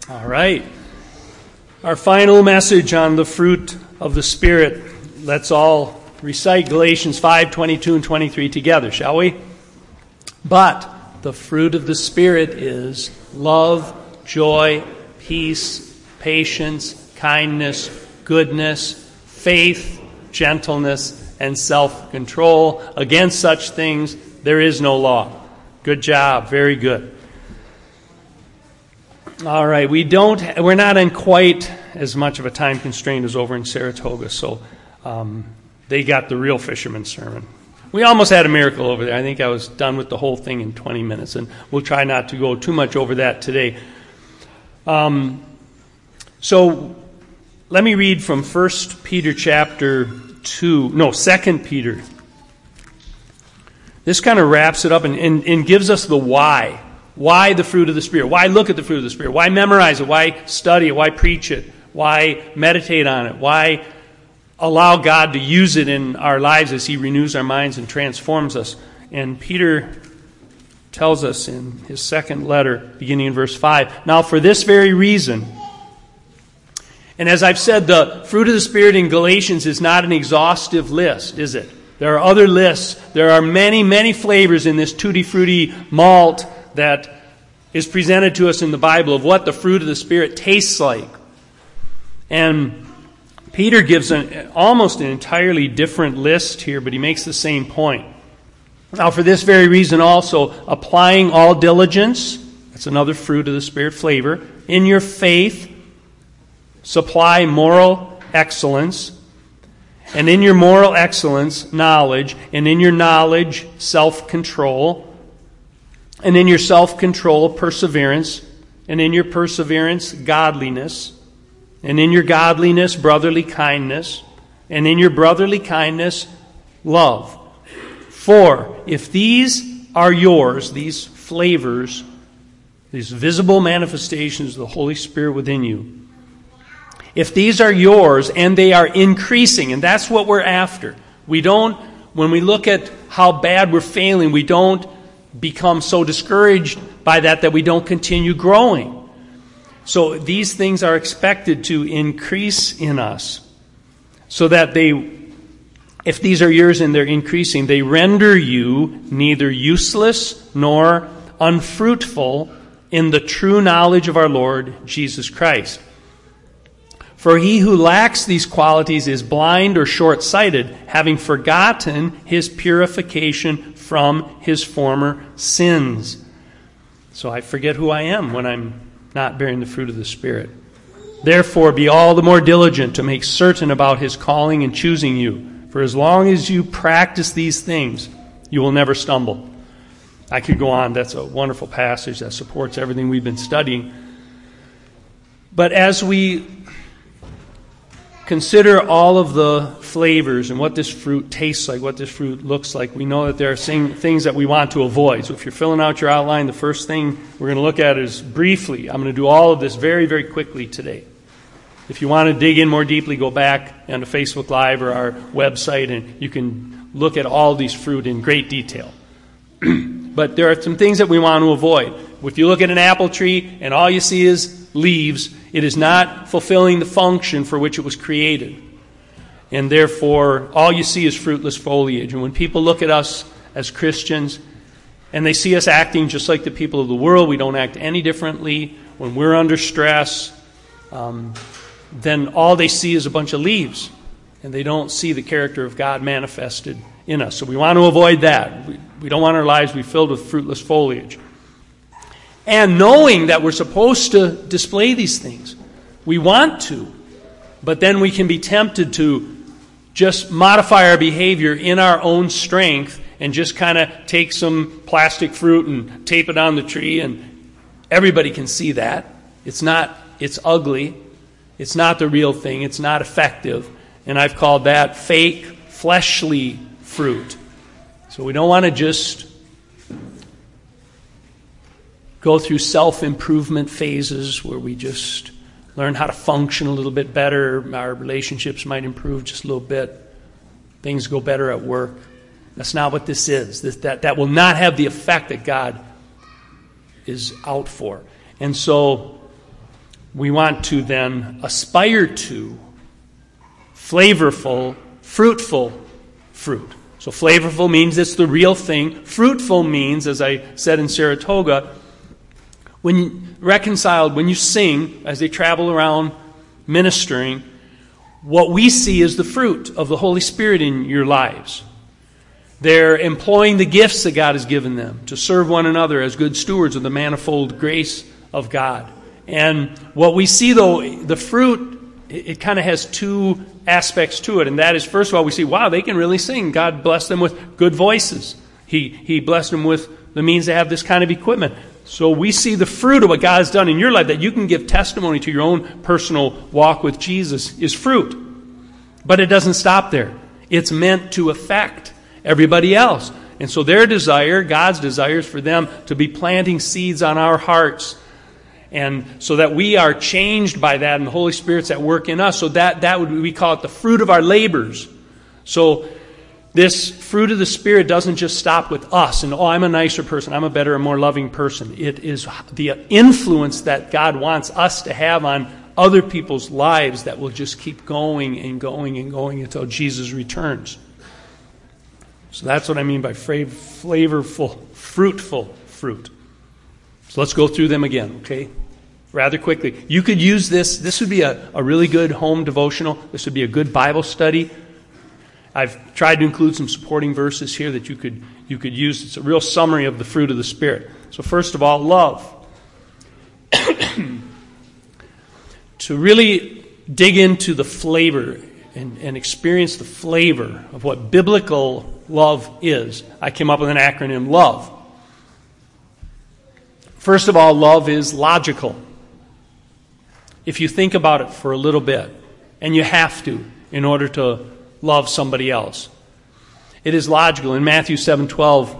All right. Our final message on the fruit of the Spirit. Let's all recite Galatians 5:22 and 23 together, shall we? But the fruit of the Spirit is love, joy, peace, patience, kindness, goodness, faith, gentleness, and self-control. Against such things there is no law. Good job. Very good. All right, we're not in quite as much of a time constraint as over in Saratoga, so they got the real fisherman's sermon. We almost had a miracle over there. I think I was done with the whole thing in 20 minutes, and we'll try not to go too much over that today. So let me read from 2 Peter. This kind of wraps it up and gives us the why. Why the fruit of the Spirit? Why look at the fruit of the Spirit? Why memorize it? Why study it? Why preach it? Why meditate on it? Why allow God to use it in our lives as He renews our minds and transforms us? And Peter tells us in his second letter, beginning in verse 5, now for this very reason, and as I've said, the fruit of the Spirit in Galatians is not an exhaustive list, is it? There are other lists. There are many, many flavors in this tutti frutti malt that is presented to us in the Bible of what the fruit of the Spirit tastes like. And Peter gives almost an entirely different list here, but he makes the same point. Now, for this very reason also, applying all diligence, that's another fruit of the Spirit flavor, in your faith, supply moral excellence, and in your moral excellence, knowledge, and in your knowledge, self-control, and in your self-control, perseverance, and in your perseverance, godliness, and in your godliness, brotherly kindness, and in your brotherly kindness, love. For if these are yours, these flavors, these visible manifestations of the Holy Spirit within you, if these are yours and they are increasing, and that's what we're after. When we look at how bad we're failing, we don't become so discouraged by that we don't continue growing. So these things are expected to increase in us so that if these are yours and they're increasing, they render you neither useless nor unfruitful in the true knowledge of our Lord Jesus Christ. For he who lacks these qualities is blind or short-sighted, having forgotten his purification from his former sins. So I forget who I am when I'm not bearing the fruit of the Spirit. Therefore, be all the more diligent to make certain about his calling and choosing you. For as long as you practice these things, you will never stumble. I could go on. That's a wonderful passage that supports everything we've been studying. But as we consider all of the flavors and what this fruit tastes like, what this fruit looks like, we know that there are things that we want to avoid. So if you're filling out your outline, the first thing we're going to look at is briefly. I'm going to do all of this very, very quickly today. If you want to dig in more deeply, go back onto Facebook Live or our website, and you can look at all these fruit in great detail. But there are some things that we want to avoid. If you look at an apple tree and all you see is leaves, it is not fulfilling the function for which it was created. And therefore, all you see is fruitless foliage. And when people look at us as Christians and they see us acting just like the people of the world, we don't act any differently. When we're under stress, then all they see is a bunch of leaves. And they don't see the character of God manifested in us. So we want to avoid that. We don't want our lives to be filled with fruitless foliage. And knowing that we're supposed to display these things, we want to, but then we can be tempted to just modify our behavior in our own strength and just kind of take some plastic fruit and tape it on the tree, and everybody can see that. It's ugly. It's not the real thing. It's not effective. And I've called that fake, fleshly fruit. So we don't want to just go through self-improvement phases where we just learn how to function a little bit better. Our relationships might improve just a little bit. Things go better at work. That's not what this is. That will not have the effect that God is out for. And so we want to then aspire to flavorful, fruitful fruit. So flavorful means it's the real thing. Fruitful means, as I said in Saratoga, when reconciled, when you sing, as they travel around ministering, what we see is the fruit of the Holy Spirit in your lives. They're employing the gifts that God has given them to serve one another as good stewards of the manifold grace of God. And what we see, though, the fruit, it kind of has two aspects to it. And that is, first of all, we see, wow, they can really sing. God blessed them with good voices. He blessed them with the means to have this kind of equipment. So we see the fruit of what God has done in your life, that you can give testimony to your own personal walk with Jesus, is fruit. But it doesn't stop there. It's meant to affect everybody else. And so their desire, God's desire, is for them to be planting seeds on our hearts. And so that we are changed by that, and the Holy Spirit's at work in us. So that would, we call it the fruit of our labors. So this fruit of the Spirit doesn't just stop with us and, I'm a nicer person, I'm a better and more loving person. It is the influence that God wants us to have on other people's lives that will just keep going and going and going until Jesus returns. So that's what I mean by flavorful, fruitful fruit. So let's go through them again, okay? Rather quickly. You could use this. This would be a really good home devotional. This would be a good Bible study. I've tried to include some supporting verses here that you could use. It's a real summary of the fruit of the Spirit. So first of all, love. To really dig into the flavor and experience the flavor of what biblical love is, I came up with an acronym, LOVE. First of all, love is logical. If you think about it for a little bit, and you have to in order to love somebody else. It is logical. In Matthew 7:12,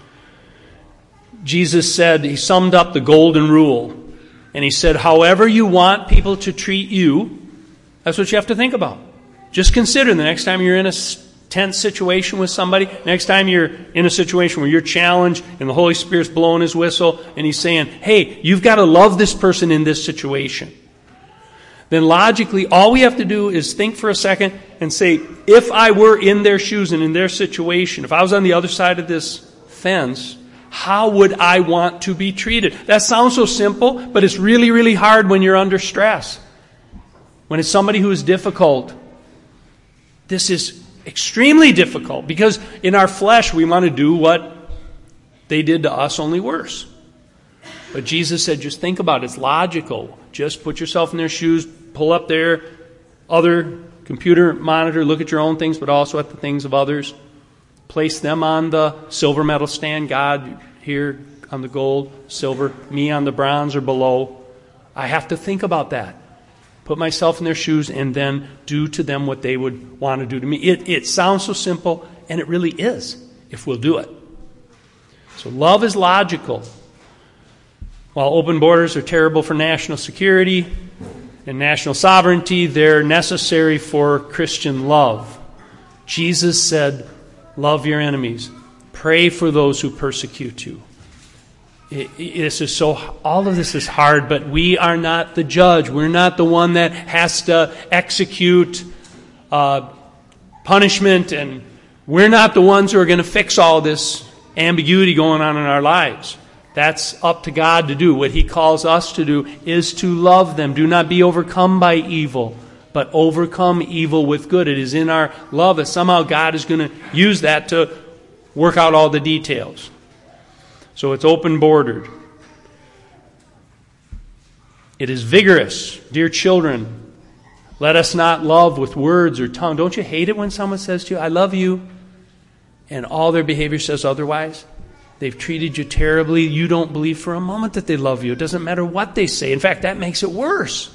Jesus said, he summed up the golden rule, and he said, however you want people to treat you, that's what you have to think about. Just consider the next time you're in a tense situation with somebody, next time you're in a situation where you're challenged and the Holy Spirit's blowing his whistle and he's saying, hey, you've got to love this person in this situation. Then logically, all we have to do is think for a second and say, if I were in their shoes and in their situation, if I was on the other side of this fence, how would I want to be treated? That sounds so simple, but it's really, really hard when you're under stress. When it's somebody who is difficult, this is extremely difficult because in our flesh we want to do what they did to us, only worse. But Jesus said, just think about it. It's logical. Just put yourself in their shoes, pull up their other computer monitor, look at your own things, but also at the things of others. Place them on the silver medal stand, God here on the gold, silver, me on the bronze or below. I have to think about that. Put myself in their shoes and then do to them what they would want to do to me. It sounds so simple, and it really is, if we'll do it. So love is logical. While open borders are terrible for national security and national sovereignty, they're necessary for Christian love. Jesus said, love your enemies. Pray for those who persecute you. All of this is hard, but we are not the judge. We're not the one that has to execute punishment, and we're not the ones who are going to fix all this ambiguity going on in our lives. That's up to God to do. What He calls us to do is to love them. Do not be overcome by evil, but overcome evil with good. It is in our love that somehow God is going to use that to work out all the details. So it's open-bordered. It is vigorous. Dear children, let us not love with words or tongue. Don't you hate it when someone says to you, I love you, and all their behavior says otherwise? They've treated you terribly. You don't believe for a moment that they love you. It doesn't matter what they say. In fact, that makes it worse.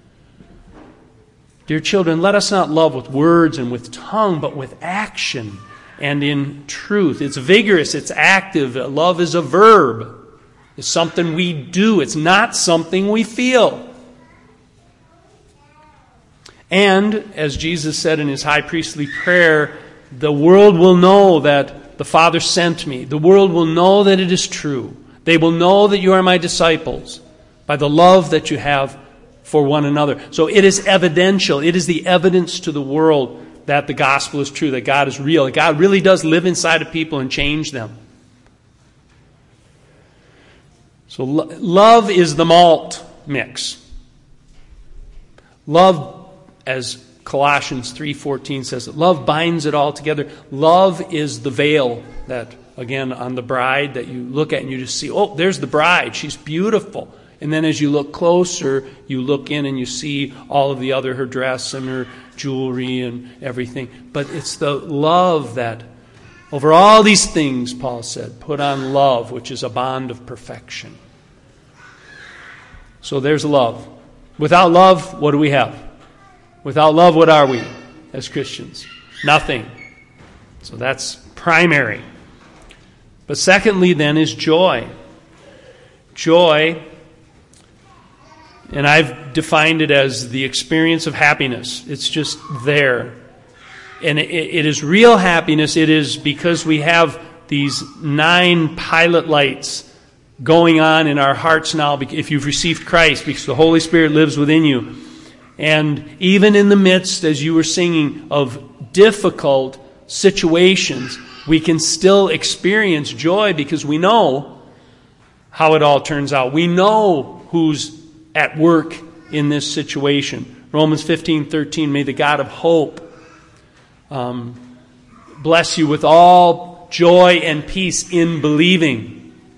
Dear children, let us not love with words and with tongue, but with action and in truth. It's vigorous. It's active. Love is a verb. It's something we do. It's not something we feel. And, as Jesus said in His high priestly prayer, the world will know that the Father sent me. The world will know that it is true. They will know that you are my disciples by the love that you have for one another. So it is evidential. It is the evidence to the world that the gospel is true, that God is real, that God really does live inside of people and change them. So love is the malt mix. Love, as Colossians 3:14 says, love binds it all together. Love is the veil that, again, on the bride that you look at and you just see, oh, there's the bride. She's beautiful. And then as you look closer, you look in and you see all of the other, her dress and her jewelry and everything. But it's the love that, over all these things, Paul said, put on love, which is a bond of perfection. So there's love. Without love, what do we have? Without love, what are we as Christians? Nothing. So that's primary. But secondly, then, is joy. Joy, and I've defined it as the experience of happiness. It's just there. And it is real happiness. It is because we have these 9 pilot lights going on in our hearts now if you've received Christ, because the Holy Spirit lives within you. And even in the midst, as you were singing, of difficult situations, we can still experience joy because we know how it all turns out. We know who's at work in this situation. Romans 15:13, may the God of hope bless you with all joy and peace in believing.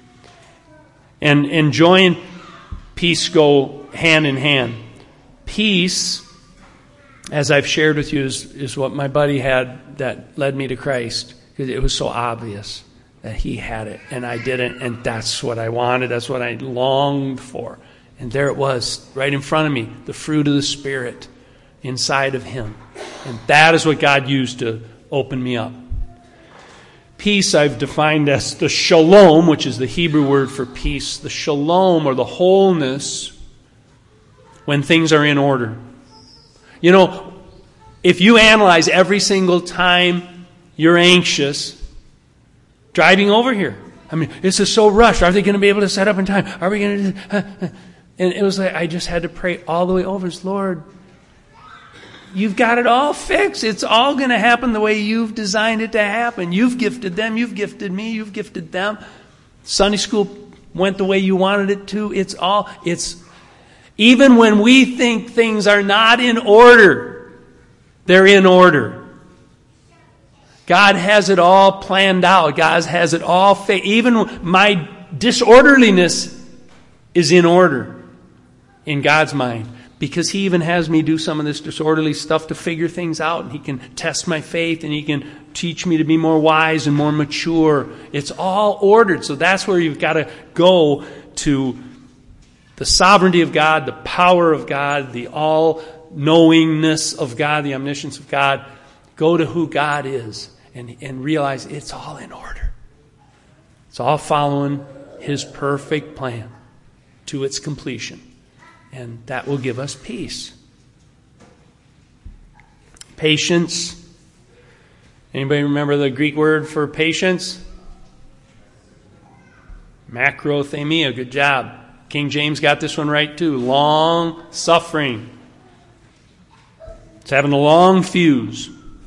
And joy and peace go hand in hand. Peace, as I've shared with you, is what my buddy had that led me to Christ. Because it was so obvious that he had it and I didn't. And that's what I wanted. That's what I longed for. And there it was, right in front of me, the fruit of the Spirit inside of him. And that is what God used to open me up. Peace I've defined as the shalom, which is the Hebrew word for peace. The shalom, or the wholeness, when things are in order. You know, if you analyze every single time you're anxious, driving over here, I mean, this is so rushed. Are they going to be able to set up in time? Are we going to... And it was like I just had to pray all the way over. Lord, you've got it all fixed. It's all going to happen the way you've designed it to happen. You've gifted them. You've gifted me. You've gifted them. Sunday school went the way you wanted it to. It's even when we think things are not in order, they're in order. God has it all planned out. God has it all fixed. Even my disorderliness is in order in God's mind. Because he even has me do some of this disorderly stuff to figure things out. And he can test my faith and he can teach me to be more wise and more mature. It's all ordered. So that's where you've got to go to the sovereignty of God, the power of God, the all-knowingness of God, the omniscience of God. Go to who God is and realize it's all in order. It's all following his perfect plan to its completion. And that will give us peace. Patience. Anybody remember the Greek word for patience? Macrothemia. Good job. King James got this one right too. Long suffering. It's having a long fuse.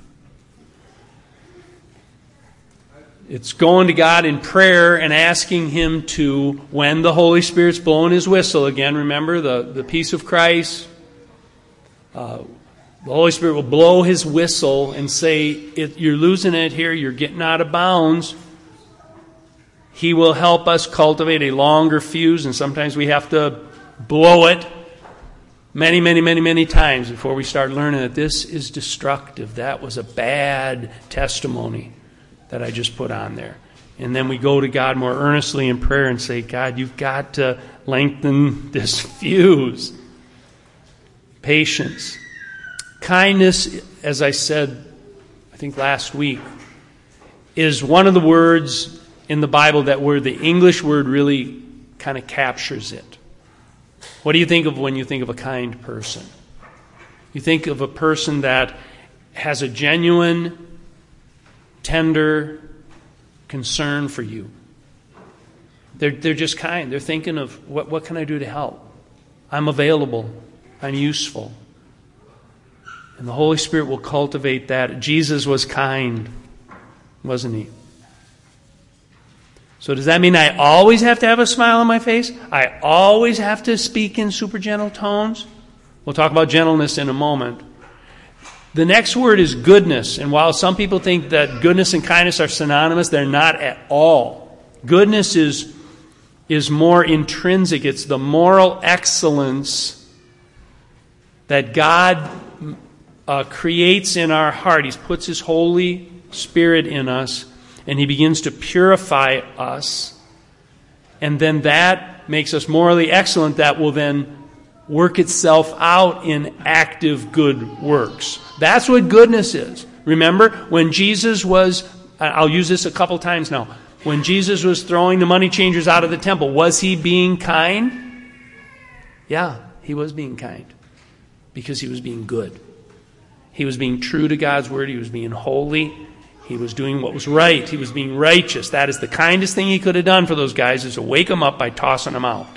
It's going to God in prayer and asking him to, when the Holy Spirit's blowing his whistle, again, remember the peace of Christ, the Holy Spirit will blow his whistle and say, you're losing it here, you're getting out of bounds. He will help us cultivate a longer fuse, and sometimes we have to blow it many, many, many, many times before we start learning that this is destructive. That was a bad testimony that I just put on there. And then we go to God more earnestly in prayer and say, God, you've got to lengthen this fuse. Patience. Kindness, as I said, I think last week, is one of the words in the Bible that where the English word really kind of captures it. What do you think of when you think of a kind person? You think of a person that has a genuine, tender concern for you. They're just kind. They're thinking of what can I do to help? I'm available. I'm useful. And the Holy Spirit will cultivate that. Jesus was kind, wasn't he? So does that mean I always have to have a smile on my face? I always have to speak in super gentle tones? We'll talk about gentleness in a moment. The next word is goodness. And while some people think that goodness and kindness are synonymous, they're not at all. Goodness is more intrinsic. It's the moral excellence that God creates in our heart. He puts His Holy Spirit in us, and He begins to purify us. And then that makes us morally excellent. That will then work itself out in active good works. That's what goodness is. Remember, when Jesus was, I'll use this a couple times now, when Jesus was throwing the money changers out of the temple, was He being kind? Yeah, He was being kind, because He was being good. He was being true to God's word. He was being holy. He was doing what was right. He was being righteous. That is the kindest thing He could have done for those guys, is to wake them up by tossing them out.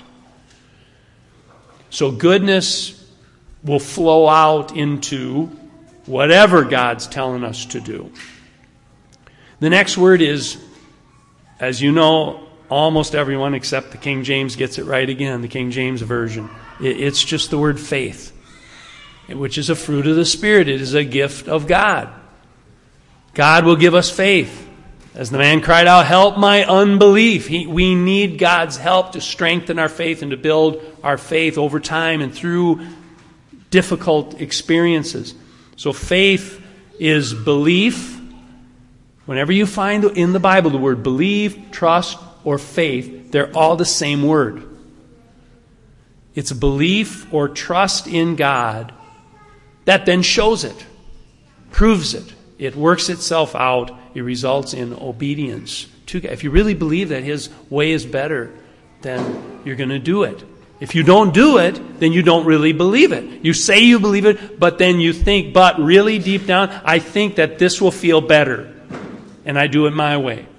So goodness will flow out into whatever God's telling us to do. The next word is, as you know, almost everyone except the King James gets it right again, the King James Version. It's just the word faith, which is a fruit of the Spirit. It is a gift of God. God will give us faith. As the man cried out, "Help my unbelief." We need God's help to strengthen our faith and to build our faith over time and through difficult experiences. So faith is belief. Whenever you find in the Bible the word believe, trust, or faith, they're all the same word. It's belief or trust in God that then shows it, proves it. It works itself out. It results in obedience to God. If you really believe that His way is better, then you're going to do it. If you don't do it, then you don't really believe it. You say you believe it, but then you think, but really deep down, I think that this will feel better. And I do it my way.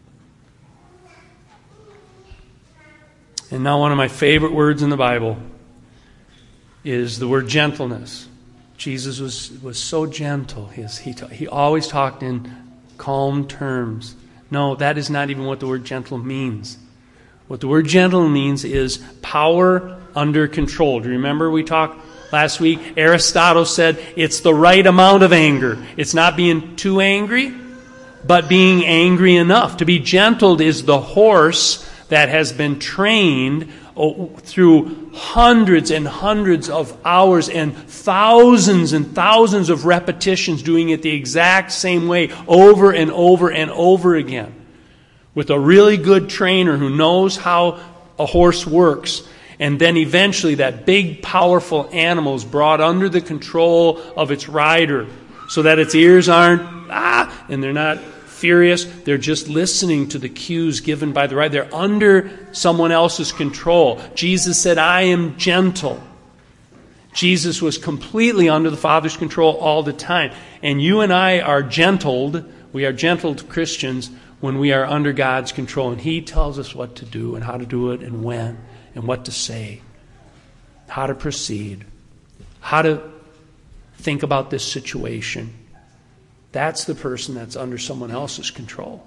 And now one of my favorite words in the Bible is the word gentleness. Jesus was so gentle. He always talked in calm terms. No, that is not even what the word gentle means. What the word gentle means is power under control. Do you remember we talked last week? Aristotle said it's the right amount of anger. It's not being too angry, but being angry enough. To be gentled is the horse that has been trained through hundreds and hundreds of hours and thousands of repetitions, doing it the exact same way over and over and over again. With a really good trainer who knows how a horse works. And then eventually that big, powerful animal is brought under the control of its rider so that its ears aren't, and they're not furious. They're just listening to the cues given by the rider. They're under someone else's control. Jesus said, "I am gentle." Jesus was completely under the Father's control all the time. And you and I are gentled. We are gentled Christians when we are under God's control. And He tells us what to do and how to do it and when and what to say, how to proceed, how to think about this situation. That's the person that's under someone else's control.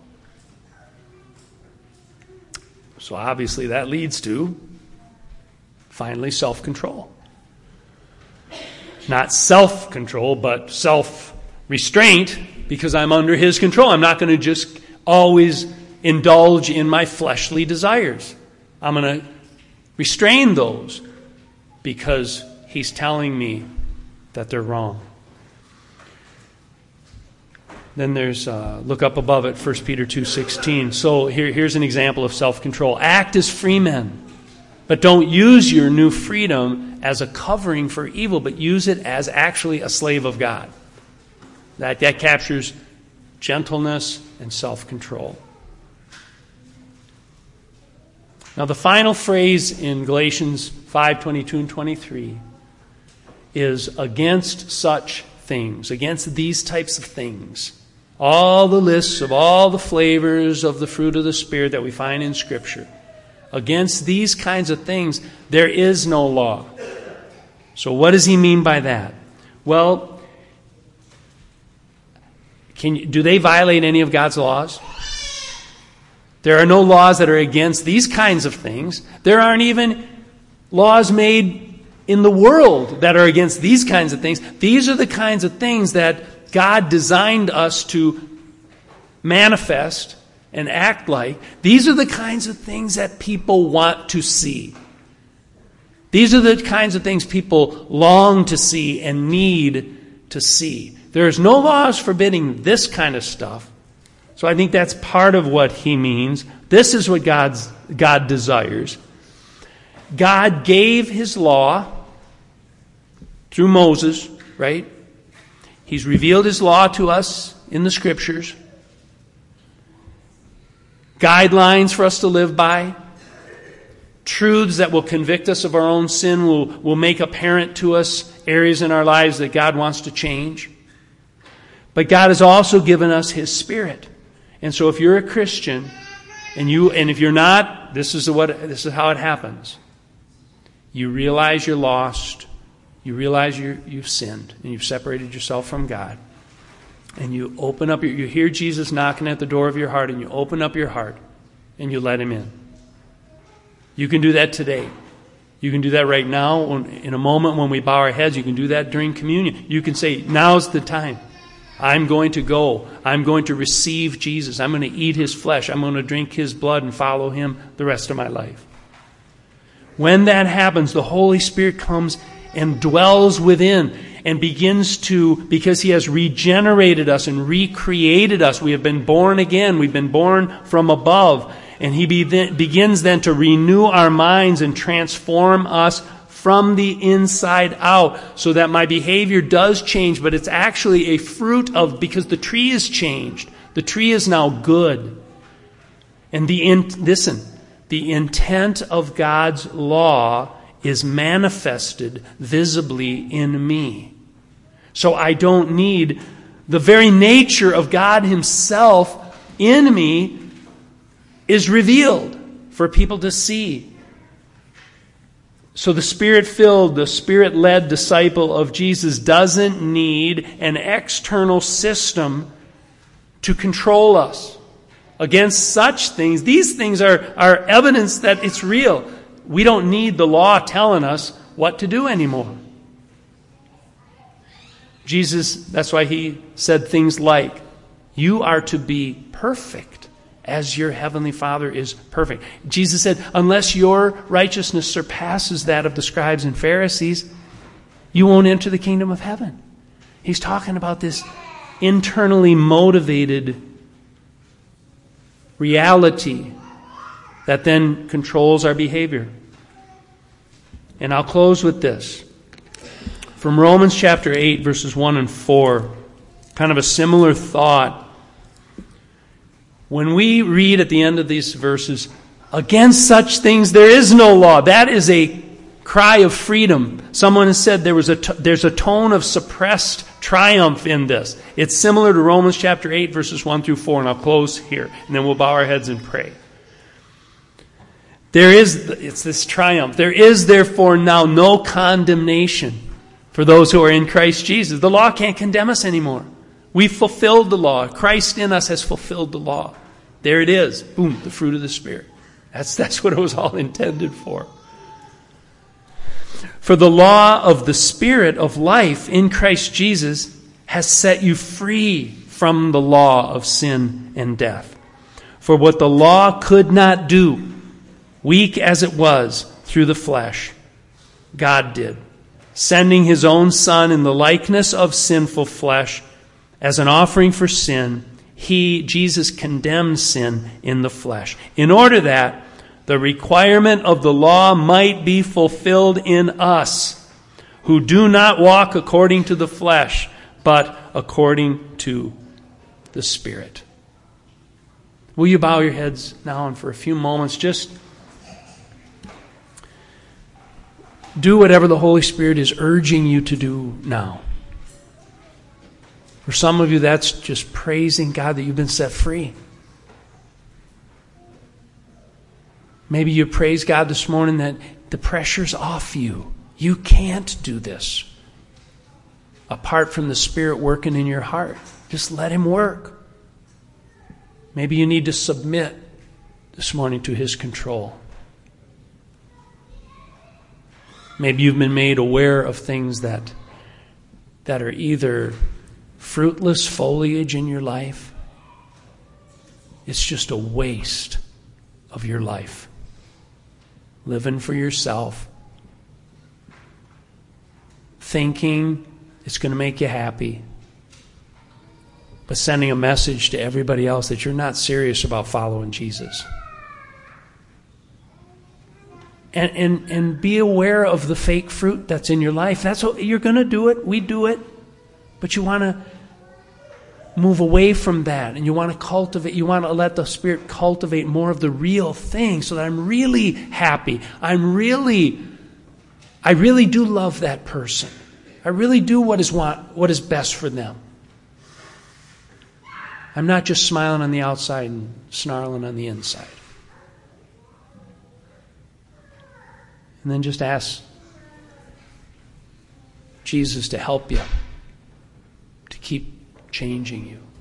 So obviously that leads to, finally, self-control. Not self-control, but self-restraint, because I'm under His control. I'm not going to just always indulge in my fleshly desires. I'm going to restrain those because He's telling me that they're wrong. Then there's, look up above it, 1 Peter 2:16. So here's an example of self-control. Act as free men, but don't use your new freedom as a covering for evil, but use it as actually a slave of God. That captures gentleness and self-control. Now the final phrase in Galatians 5:22 and 23 is against such things, against these types of things. All the lists of all the flavors of the fruit of the Spirit that we find in Scripture. Against these kinds of things, there is no law. So what does he mean by that? Well, do they violate any of God's laws? There are no laws that are against these kinds of things. There aren't even laws made in the world that are against these kinds of things. These are the kinds of things that God designed us to manifest and act like. These are the kinds of things that people want to see. These are the kinds of things people long to see and need to see. There's no laws forbidding this kind of stuff. So I think that's part of what he means. This is what God desires. God gave his law through Moses, right? He's revealed his law to us in the Scriptures. Guidelines for us to live by. Truths that will convict us of our own sin, will make apparent to us areas in our lives that God wants to change. But God has also given us his Spirit. And so if you're a Christian, and if you're not, this is how it happens. You realize you're lost. You realize you've sinned, and you've separated yourself from God. And you open up you hear Jesus knocking at the door of your heart, and you open up your heart, and you let him in. You can do that today. You can do that right now. In a moment when we bow our heads, you can do that during communion. You can say, now's the time. I'm going to go. I'm going to receive Jesus. I'm going to eat his flesh. I'm going to drink his blood and follow him the rest of my life. When that happens, the Holy Spirit comes and dwells within and begins to, because he has regenerated us and recreated us. We have been born again. We've been born from above. And he begins then to renew our minds and transform us from the inside out, so that my behavior does change, but it's actually a fruit of, because the tree is changed. The tree is now good. And the intent of God's law is manifested visibly in me. So I don't need the very nature of God himself in me is revealed for people to see. So the Spirit-filled, the Spirit-led disciple of Jesus doesn't need an external system to control us against such things. These things are evidence that it's real. We don't need the law telling us what to do anymore. Jesus, that's why he said things like, you are to be perfect as your heavenly Father is perfect. Jesus said, unless your righteousness surpasses that of the scribes and Pharisees, you won't enter the kingdom of heaven. He's talking about this internally motivated reality that then controls our behavior. And I'll close with this. From Romans chapter 8, verses 1 and 4, kind of a similar thought. When we read at the end of these verses, against such things there is no law, that is a cry of freedom. Someone has said there's a tone of suppressed triumph in this. It's similar to Romans chapter 8, verses 1 through 4, and I'll close here, and then we'll bow our heads and pray. It's this triumph. There is therefore now no condemnation for those who are in Christ Jesus. The law can't condemn us anymore. We've fulfilled the law. Christ in us has fulfilled the law. There it is. Boom, the fruit of the Spirit. That's what it was all intended for. For the law of the Spirit of life in Christ Jesus has set you free from the law of sin and death. For what the law could not do, weak as it was through the flesh, God did, sending his own Son in the likeness of sinful flesh as an offering for sin. Jesus condemned sin in the flesh, in order that the requirement of the law might be fulfilled in us, who do not walk according to the flesh, but according to the Spirit. Will you bow your heads now, and for a few moments just do whatever the Holy Spirit is urging you to do now. For some of you, that's just praising God that you've been set free. Maybe you praise God this morning that the pressure's off you. You can't do this apart from the Spirit working in your heart. Just let Him work. Maybe you need to submit this morning to His control. Maybe you've been made aware of things that are either fruitless foliage in your life. It's just a waste of your life. Living for yourself. Thinking it's going to make you happy. But sending a message to everybody else that you're not serious about following Jesus. And be aware of the fake fruit that's in your life. That's what you're going to do it. We do it. But you want to move away from that, and you want to cultivate. You want to let the Spirit cultivate more of the real thing, so that I'm really happy. I really do love that person. I really do what is best for them. I'm not just smiling on the outside and snarling on the inside. And then just ask Jesus to help you, to keep changing you.